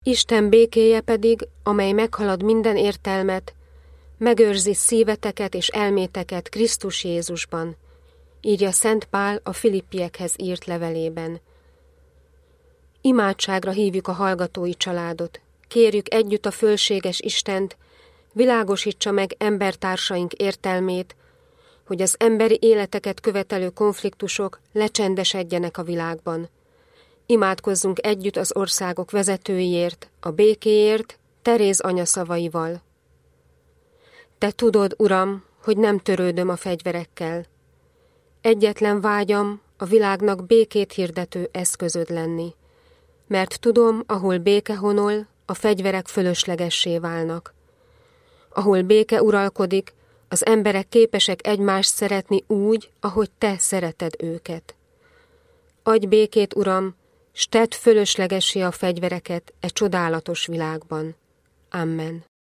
Isten békéje pedig, amely meghalad minden értelmet, megőrzi szíveteket és elméteket Krisztus Jézusban, írja Szent Pál a Filippiekhez írt levelében. Imádságra hívjuk a hallgatói családot, kérjük együtt a fölséges Istent, világosítsa meg embertársaink értelmét, hogy az emberi életeket követelő konfliktusok lecsendesedjenek a világban. Imádkozzunk együtt az országok vezetőiért, a békéért, Teréz anya szavaival. Te tudod, Uram, hogy nem törődöm a fegyverekkel. Egyetlen vágyam a világnak békét hirdető eszközöd lenni, mert tudom, ahol béke honol, a fegyverek fölöslegessé válnak. Ahol béke uralkodik, az emberek képesek egymást szeretni úgy, ahogy te szereted őket. Adj békét, Uram, s tedd fölöslegessé a fegyvereket e csodálatos világban. Amen.